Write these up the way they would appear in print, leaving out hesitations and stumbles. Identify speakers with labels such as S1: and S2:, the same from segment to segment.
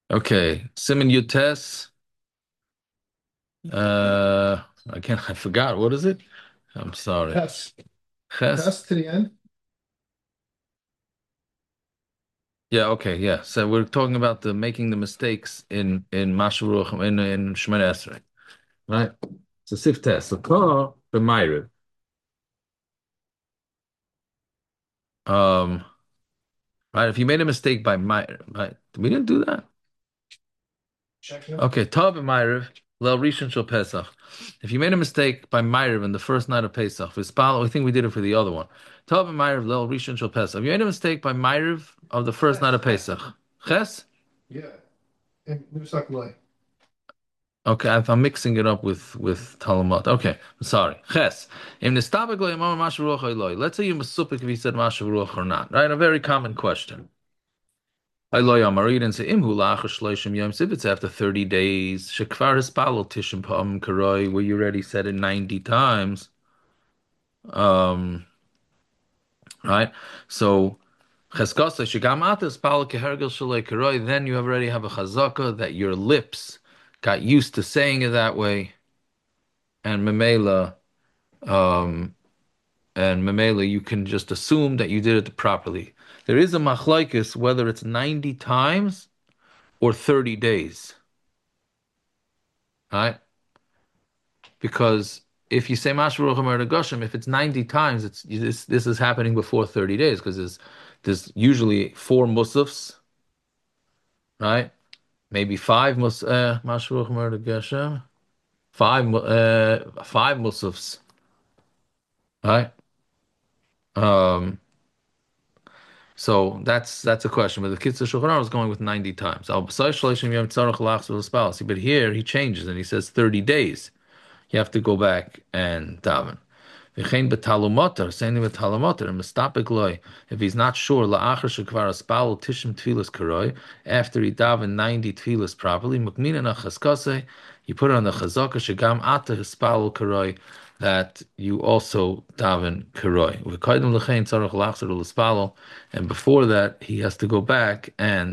S1: Okay, Simon Utes. I forgot. What is it? I'm sorry.
S2: Tes.
S1: Ches?
S2: Tes to the end.
S1: Yeah, okay, yeah. So we're talking about the making the mistakes in Masharuch in Shemoneh Esrei, right? So Sif Tes. So Kah b'Ma'ariv. Um, right. If you made a mistake by Ma'ariv, right? We didn't do that.
S2: Check it.
S1: Okay, Tov b'Ma'ariv. Lel Rishon Shel Pesach. If you made a mistake by Ma'ariv in the first night of Pesach, V'Spal, I think we did it for the other one. Tov b'Ma'ariv Lel Rishon Shel Pesach. If you made a mistake by Ma'ariv of the first night
S2: Tes.
S1: of Pesach, Ches?
S2: Yeah. And Nusak Lay.
S1: Okay, I'm mixing it up with Talmud. Okay, I'm sorry. Ches. Im nistabek lo yamam mashav ruach eloi. Let's say you masupik if he said mashav ruach or not. Right, a very common question. Eloi amarid and say imhu lachar shloishim yom. If it's after 30 days, shekvar hispalel tishim pa'am karoi, where you already said it 90 times. Um, right. So cheskasa shigam atas pal kehergel shalei karoi. Then you already have a chazaka that your lips got used to saying it that way, and memela. Um, and Memela, you can just assume that you did it properly. There is a machlaikis whether it's 90 times or 30 days, right? Because if you say Mashruch Goshim, if it's 90 times, it's this is happening before 30 days because there's usually four musafs, right? Maybe five Mashruch Goshim, five musafs, right? Um, So that's a question. But the Kitzur Shulchan Aruch is going with 90 times. But here he changes and he says 30 days. You have to go back and daven. V'chein b'talumoter, same thing with talumoter, and mistapik loy. If he's not sure, la'achar shekvar aspal tishim tefillas karoi, after he daven 90 tefillas properly, mukmina na chaskase, you put it on the chazaka shegam ata hispal karoi, that you also daven karoi. V'koydem l'chein tzarech lachzor l'spalo, and before that he has to go back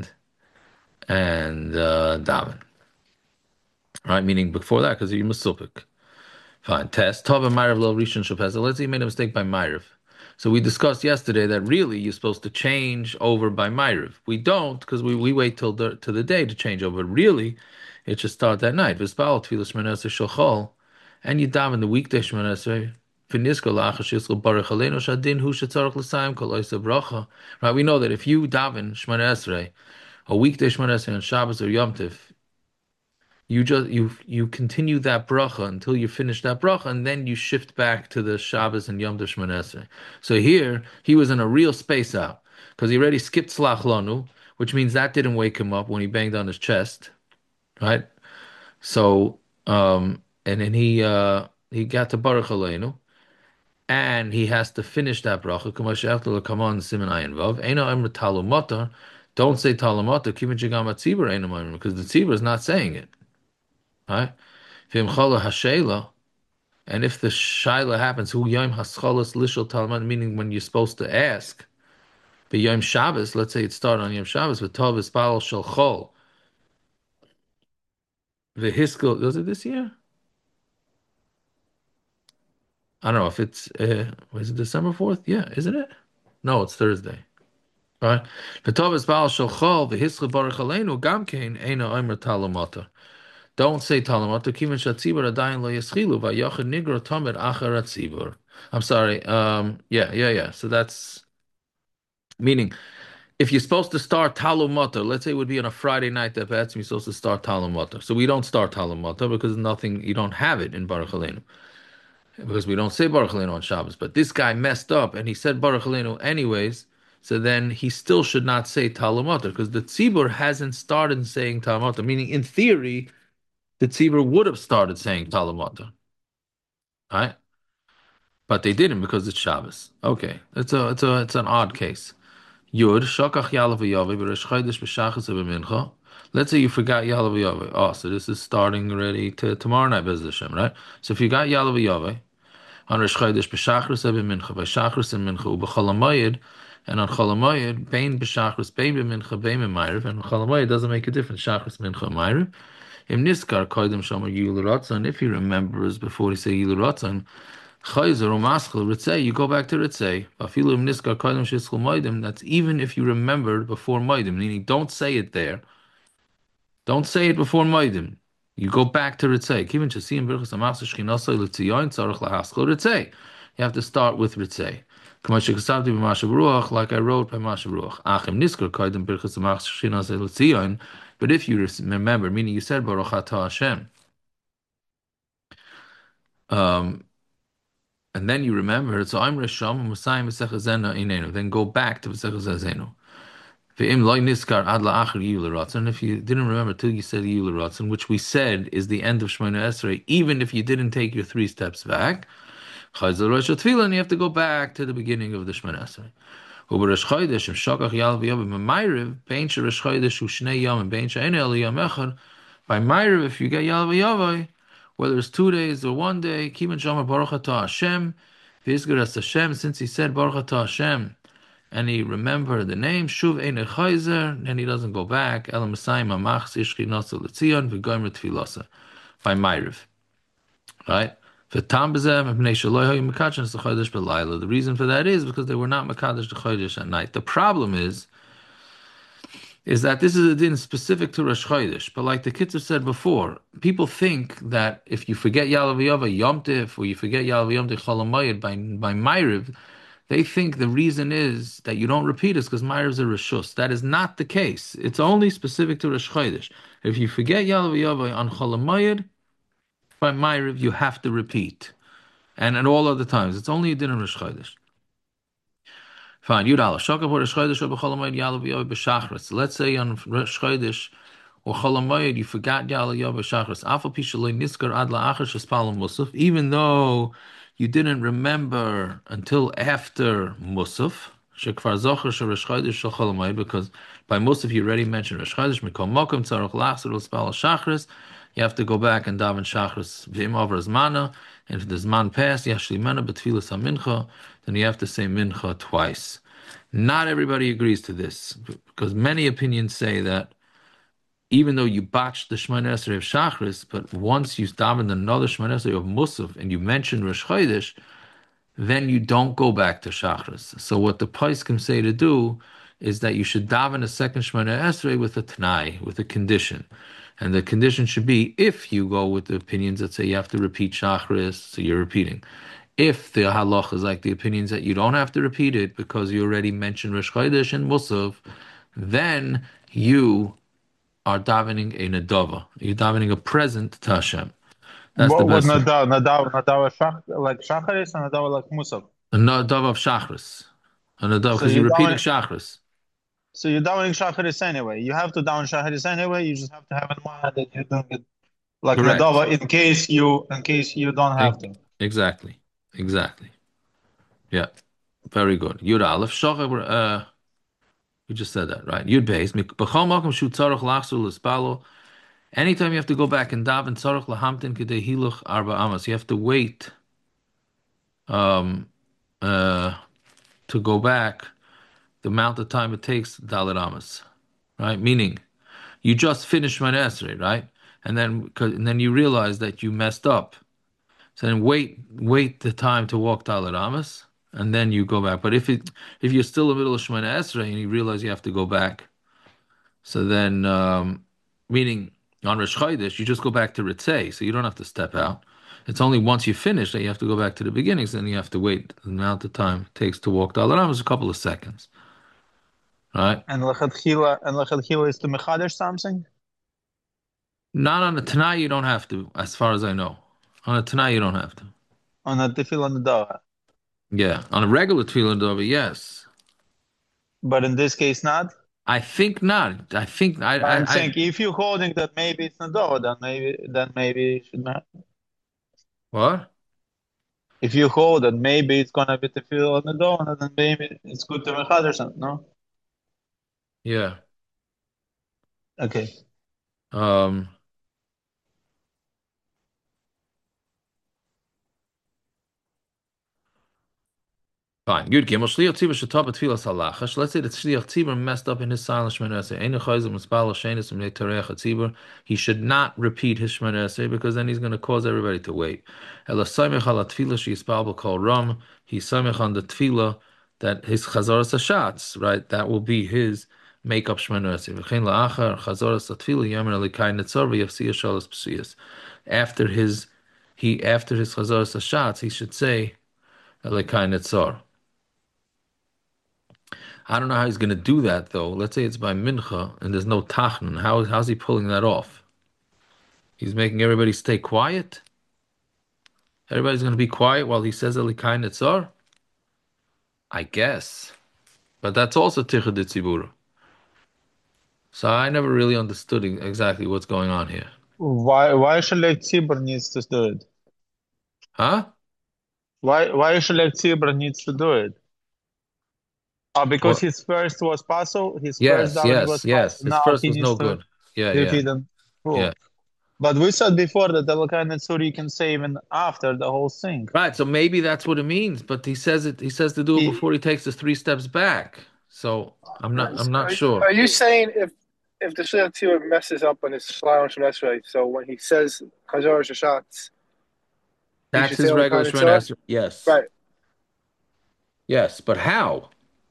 S1: and daven. Right, meaning before that because you're masupik. Fine. Test. Tova Myrav Lo Rishon Shopeza. Let's say you made a mistake by Myrav. So we discussed yesterday that really you're supposed to change over by Myrav. We don't because we wait till the day to change over. Really, it should start that night. V'spal Tfilas Shmoneh Esrei and you daven the weekday Shmoneh Esrei. V'nisko La'achar Sheyisrael Baruch Aleinu Shadin Hu Shetzarach L'Sayim Kol Oisa Bracha. Right. We know that if you daven Shmoneh Esrei, a weekday Shmoneh Esrei on Shabbos or Yom Tiv, you continue that bracha until you finish that bracha, and then you shift back to the Shabbos and Yom Tov Shmoneh Esrei. So here he was in a real space out because he already skipped Slach Lanu, which means that didn't wake him up when he banged on his chest, right? So and then he got to Baruch Aleinu, and he has to finish that bracha. Come on, Siman Ayin Vav. Eino Emr Talumata. Don't say Talumata. Kivin Shigam Atzibur Eino Emr because the tzibur is not saying it, right? V'im chala hashela, and if the shaila happens, hu yom haschalas lishal talmud, meaning when you're supposed to ask, but yom Shabbos, let's say it started on yom Shabbos, with tov ispal shel chol, v'hiskel, was it this year? I don't know if it's, was it December 4th? Yeah, isn't it? No, it's Thursday. Right? V'tov ispal shel chol, v'hiskel baruch aleinu, gam kein, eino omer talamata. Don't say talamata, kivin shatzibur adayin lo yischilu, v'yachid nigro tomer achar atzibur. I'm sorry. Yeah. So that's meaning if you're supposed to start Talmud Matar, let's say it would be on a Friday night that perhaps you're supposed to start Talmud Matar. So we don't start Talmud Matar because nothing, you don't have it in Baruch Aleinu. Because we don't say Baruch Aleinu on Shabbos. But this guy messed up and he said Baruch Aleinu anyways. So then he still should not say Talmud Matar because the Tzibur hasn't started saying Talmud Matar. Meaning in theory, the Tzibur would have started saying Talmud Matar. Right? But they didn't because it's Shabbos. Okay. It's an odd case. Yud Shakach Yalav Yahweh B'Rosh Chodesh B'Shachas B'Mincha. Let's say you forgot Yalav Yahweh. Oh, so this is starting already to tomorrow night, Bez Hashem, right? So if you got Yalav Yahweh on Rosh Chodesh B'Shachas B'Mincha, by Shachas and Mincha U'B'Chol HaMoed, And on Cholamoyed, Bain b'Shachris, Bain b'Mincha, Bain b'Mayriv, and on Cholamoyed doesn't make a difference. Shachris, Mincha, Mayriv. Im Niskar Koidem Shomer Yul Ratzon. If he remembers before he say Yul Ratzon, Chayzer or Maschel Ritzei, you go back to Ritzei. Afilu Im Niskar Koidem Shishchul Moedim. That's even if you remembered before Moedim, meaning don't say it there. Don't say it before Moedim. You go back to Ritzei. Kivin Shasim Birchas Amachs Shchinasai Litzion Tzarech Lahaschel Ritzei. You have to start with Ritzei. Kamash Kasavti b'Mashav Ruach, like I wrote by Mashav Ruach. Achim Niskar Koidem Birchas Amachs Shchinasai Litzion. But if you remember, meaning you said Baruch Atah Hashem, um, and then you remember, so I'm Risham Musayim V'Sechazena Inenu. Then go back to V'Sechazenu. Ve'im loy niskar ad la'achar Yul Ratzon. If you didn't remember till you said Yul Ratzon, which we said is the end of Shemona Esrei, even if you didn't take your 3 steps back, Chayzer Rosh Tefillah, and you have to go back to the beginning of the Shemona Esrei. U'Rosh Chodesh im Shokach Yal V'Yom B'Mayriv, Bein Rosh Chodesh Hu Shnei Yom and Bein She'en El Yom Echad. By Mayriv, if you get Yal V'Yavai, whether it's 2 days or 1 day, Kivan Shomer Baruch Atah Hashem, V'Yizgar Es Hashem, since he said Baruch Atah Hashem, and he remembered the name Shuv Ein Chayzer, and he doesn't go back. Elam Masayim Amach Sishchi Nasa Letzion V'Goymer Tfilasa by Mayriv, right? The reason for that is because they were not Makadosh the Chodesh at night. The problem is that this is a din specific to Rosh Chodesh. But like the Kitzur said before, people think that if you forget Yalav Yava Yom Tif, or you forget Yalav Yom Tif Cholamayid by Mayriv, they think the reason is that you don't repeat it because Mayriv is a Rishus. That is not the case. It's only specific to Rosh Chodesh. If you forget Yalav Yava on Cholamayid by Mayriv, you have to repeat. And at all other times, it's only a din of Rosh Chodesh. Fine, Yud Aleph. Shakav Rosh Chodesh or B'Cholamayid Yalav Yava B'Shachris. Let's say on Rosh Chodesh or Cholamayid you forgot Yalav Yava B'Shachris. Afal Pishalei Niskar Ad La'achar Shespalim Musaf. Even though you didn't remember until after Musaf, Shekvar Zocher Shorosh Chodesh Shel Cholamayid, because by Musaf you already mentioned Rosh Chodesh. Mikol Mokum Tzarech Lachzor L'Spal Shachris. You have to go back and daven Shachris V'im Over Zmana. And if the Zman passed, Yashli Mena B'Tfilas HaMincha, then you have to say Mincha twice. Not everybody agrees to this, because many opinions say that even though you botched the Shemona Esrei of Shachris, but once you daven another Shemona Esrei of Musaf and you mention Rosh Chodesh, then you don't go back to Shachris. So what the Paiskim say to do is that you should daven a second Shemona Esrei with a Tanai, with a condition. And the condition should be, if you go with the opinions that say you have to repeat Shachris, so you're repeating. If the halach is like the opinions that you don't have to repeat it because you already mentioned Rosh Chodesh and Musaf, then you are davening a nadava. You're davening a present to Hashem. That's the
S3: What
S1: best thing.
S3: Nadav like Shacharis and Nadav like Musaf.
S1: A nadava of Shachris. A nadava,
S3: So
S1: because you're
S3: you
S1: repeating
S3: down
S1: Shachris.
S3: so you're downing Shacharis anyway. You have to down Shacharis anyway. You just have to have in mind that you're doing it like
S1: Correct.
S3: Nadava in case you don't have to.
S1: Exactly. Exactly. Yeah. Very good. Yud Aleph. We just said that, right? Yud Beis. B'chol makom shu tzarech lachzor l'spalo. Anytime you have to go back and daven tzarech lahamtin k'dei hiluch arba amas, you have to wait um, uh, to go back the amount of time it takes dalet amas, right? Meaning, you just finished Shemona Esrei, right? And then you realize that you messed up. So then wait the time to walk dalet amas, and then you go back. But if you're still in the middle of Shemona Esrei and you realize you have to go back, so then meaning on Rosh Chodesh, you just go back to Ritzei, so you don't have to step out. It's only once you finish that you have to go back to the beginnings, then you have to wait the amount of time it takes to walk dalet amas is a couple of seconds, right?
S3: And Lechatchila is to Mechadesh something?
S1: Not on a Tanai, you don't have to, as far as I know. On a Tanai, you don't have to.
S3: On a Tefillah Nadav.
S1: Yeah, on a regular tefillin dover, yes.
S3: But in this case not.
S1: I think not. I think
S3: I'm
S1: I
S3: saying if you're holding that maybe it's Nadav, then maybe it should not.
S1: what?
S3: If you hold that maybe it's gonna be Tefillah Nadav, then maybe it's good to Mechadesh something, no?
S1: Yeah.
S3: Okay.
S1: Um. Fine. Good. Gimel shliach tzibur shetah b'tfilas halachash. Let's say that shliach tzibur messed up in his silent shemona esrei. Ein chayzer mispal shenis umnei tareach tzibur. He should not repeat his shemona esrei because then he's going to cause everybody to wait. Ela saimech ala tefillah sheyispal b'kol ram. He's saimech on the tefillah that his chazaras hashatz, right? That will be his makeup shemona esrei. V'chein la'achar chazaras tefillah yamer alikai netzor v'yafsiyah shalos p'suyas. After his chazaras hashatz, he should say alikai netzor. I don't know how he's going to do that though. Let's say it's by mincha and there's no tachnun. How's he pulling that off? He's making everybody stay quiet. Everybody's going to be quiet while he says Elikai Netzar. I guess, but that's also tichud tzibur. So I never really understood exactly what's going on here.
S3: Why Shalek Tzibur needs to do it?
S1: Huh?
S3: Why Shalek Tzibur needs to do it? Because
S1: Well,
S3: his first was pasul, his first
S1: yes,
S3: downing
S1: yes,
S3: was
S1: yes.
S3: pasul.
S1: His
S3: Now
S1: first
S3: he
S1: was
S3: needs
S1: no
S3: to
S1: good. Yeah, yeah,
S3: repeat them
S1: yeah.
S3: full. But we said before that Elokai Netzur you can say even after the whole thing.
S1: Right. So maybe that's what it means. But he says it. He says to do it
S3: He,
S1: before he takes the 3 steps back. So I'm not. I'm not sure.
S2: Are you saying if the Shliach Tzibur messes up on his Shalom Shem Esrei, so when he says Chazor Shashatz, he
S1: That's
S2: should say
S1: his regular
S2: Olakan
S1: Shemana
S2: Netzor?
S1: Esrei. Yes.
S2: Right.
S1: Yes. But how?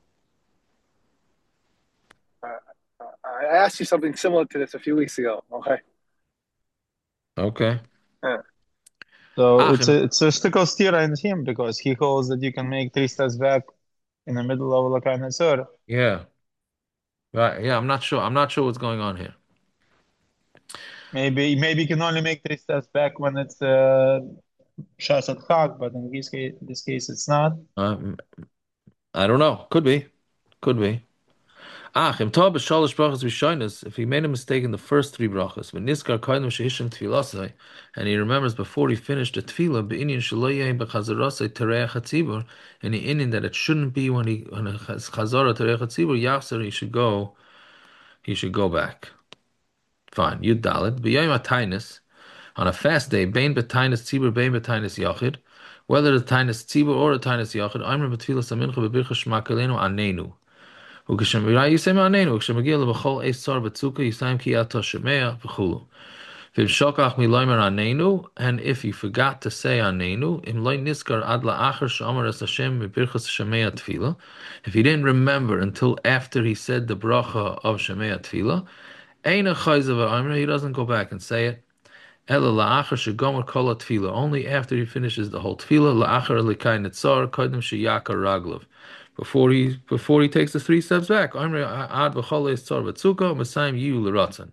S2: Uh, I asked you something similar to this a few weeks ago. Okay.
S1: Okay.
S2: Yeah.
S3: so
S1: Achim.
S3: it's a shtickle stira in him because he holds that you can make 3 steps back in the middle of Elokai Netzur.
S1: Yeah. Right. Yeah. I'm not sure. I'm not sure what's going on here.
S3: Maybe you can only make 3 steps back when it's Shas at Chag, but in this case it's not.
S1: Um, I don't know. Could be. Could be. Im Tov b'shalosh brachas rishonos, if he made a mistake in the first 3 brachas, when niskar koydem shehishim tfilasai, and he remembers before he finished the tefillah, be'inyan shelo yehi b'chazarasai tereach hatzibur, and the inyan that it shouldn't be when he has chazara tereach hatzibur, yachzer, he should go back. Fine. Yud Dalet. B'yayim atainis, on a fast day, bein b'tainis tzibur, bein b'tainis yachid, whether the tainis tzibur or the tainis yachid, Aimer b'tfilas amincha b'bircha shema kalenu anenu. וכשמגיע לבכל עץ צר בצוקה, יסיים כי אתה שומע וכו'. ואם שכח מלומר עננו, and if you forgot to say עננו, אם לא נזכר עד לאחר שאמר את השם מברכת שמע תפילה, if he didn't remember until after he said the bracha of שמע תפילה, אין החייזה ואמר, he doesn't go back and say it, אלא לאחר שגומר כל התפילה, only after he finishes the whole תפילה, לאחר לקי נצר, קודם שיעקר רגליו. Before he takes the 3 steps back. Ad v'chol tzar v'tzuka Messiah yu l'ratzon.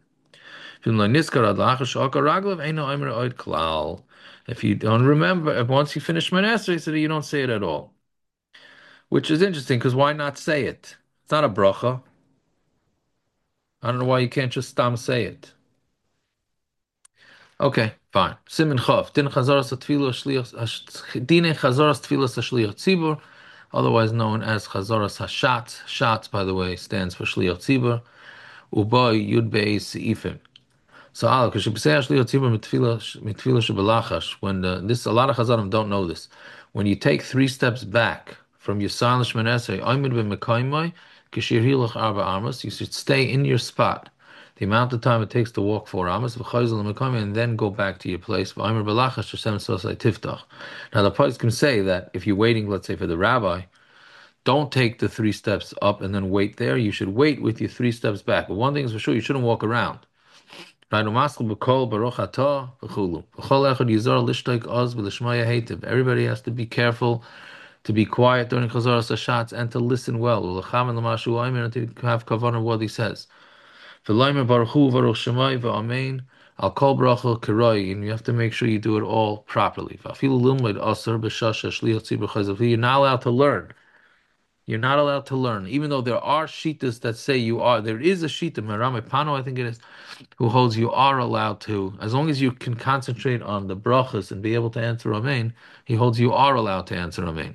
S1: If you don't remember, if once you finish Manasseh, he said you don't say it at all. Which is interesting, because why not say it? It's not a bracha. I don't know why you can't just say it. Okay, fine. Simin Chav. Din chazaras tefillas shliach tzibur, otherwise known as chazaras hashat. Shat, by the way, stands for shliach tzibur. Uba yud beis seifim. So, when this a lot of chazarim don't know this. When you take 3 steps back from your silent shmanesrei, you should stay in your spot. The amount of time it takes to walk 4 amos, and then go back to your place. Now, the poets can say that if you're waiting, let's say, for the rabbi, don't take the 3 steps up and then wait there. You should wait with your 3 steps back. But one thing is for sure, you shouldn't walk around. Everybody has to be careful, to be quiet during Chazaras Hashatz, and to listen well. And to have kavanah of what he says. I'll call bracha kiroi, and you have to make sure you do it all properly. You're not allowed to learn. You're not allowed to learn, even though there are shitas that say you are. There is a shita, Merame Pano, I think it is, who holds you are allowed to, as long as you can concentrate on the brachas and be able to answer Amen, he holds you are allowed to answer Amen.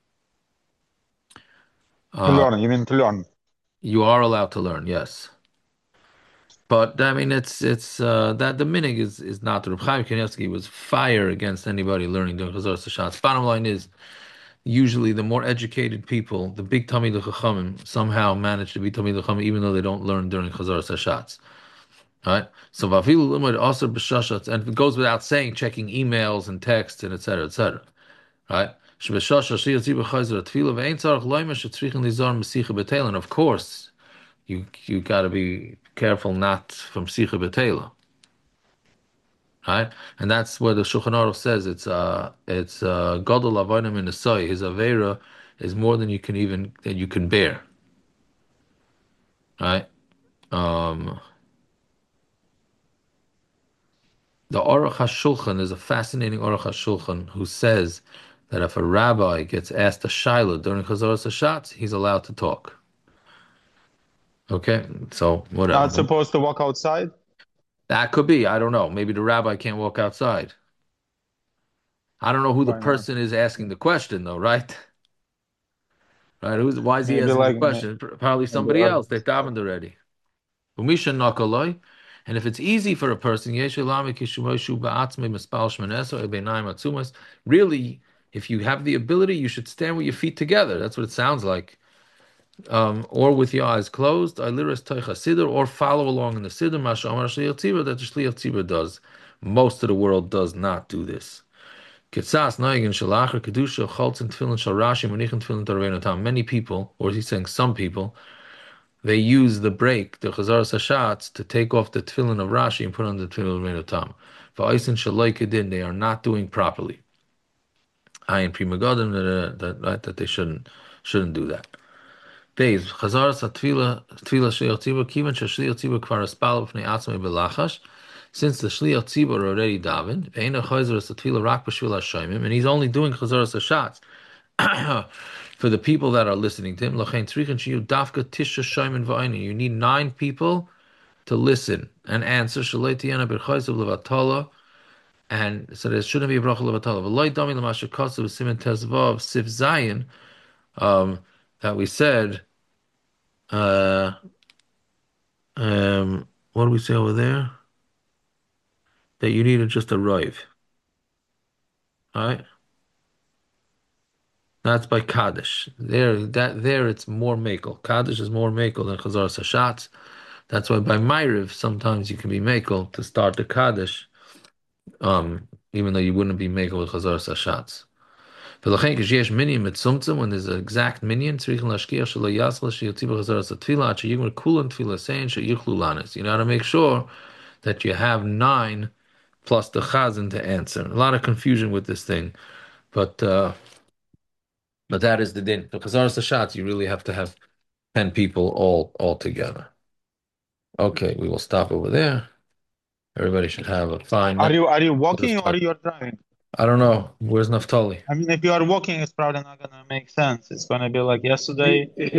S3: To learn, you mean to learn.
S1: You are allowed to learn, yes. But I mean, it's that the minig is not. Reb Chaim Kanievsky was fire against anybody learning during Chazaras Hashatz. Bottom line is usually the more educated people, the big Talmidei Chachamim, somehow manage to be Talmidei Chachamim even though they don't learn during Chazar Hashatz. Right? So Vafilu Limud also b'shashatz, and it goes without saying, checking emails and texts and etc. etc. Right? Of course, you got to be careful not from Sicha B'Tela. Right? And that's where the Shulchan Aruch says it's Gadol Avonim in the soy. His Avera is more than you can bear. Right? The Aruch HaShulchan is a fascinating Aruch HaShulchan who says that if a rabbi gets asked a shaila during Chazaras Hashatz, he's allowed to talk. Okay, so whatever.
S3: Not supposed to walk outside?
S1: That could be. I don't know. Maybe the rabbi can't walk outside. I don't know who the
S3: Why not?
S1: person is asking the question, though, right? Right? Why is he
S3: Maybe
S1: asking
S3: like
S1: the question? Probably somebody else. They davened already. Umisha nakaloi. And if it's easy for a person, really, if you have the ability, you should stand with your feet together. That's what it sounds like. Or with your eyes closed, or follow along in the siddur, that the Shliach Tzibur does. Most of the world does not do this. Many people, or he's saying some people, they use the break, the Chazaras Hashatz, to take off the tefillin of Rashi and put on the tefillin of Reinu Tam. They are not doing properly. Ayin Pri Megadim that they shouldn't do that. Beis Chazaras Tefillah Shliach Tzibur Kivan Shliach Tzibur Kvar Aspal B'nei Atzmei Belachash. Since the Shliach Tzibur already davened, Ve'ena Chazaras Tefillah Rak B'Shvil Hashayimim, and he's only doing Chazaras Hashatz for the people that are listening to him. You need 9 people to listen and answer. And so there shouldn't be a bracha levatala. That we said. What do we say over there? That you needed just a rive. All right. That's by Kaddish. There it's more makel. Kaddish is more makel than Chazar Hashatz. That's why by Ma'ariv sometimes you can be makel to start the Kaddish, even though you wouldn't be makel with Chazar Hashatz. When there's an exact minyan, you know how to make sure that you have 9 plus the chazan to answer. A lot of confusion with this thing, but that is the din. For Chazaras Hashatz, you really have to have 10 people all together. Okay, we will stop over there. Everybody should have a fine.
S3: Are you walking or are you driving?
S1: I don't know. Where's Naftali?
S3: I mean, if you are walking, it's probably not gonna make sense. It's gonna be like yesterday.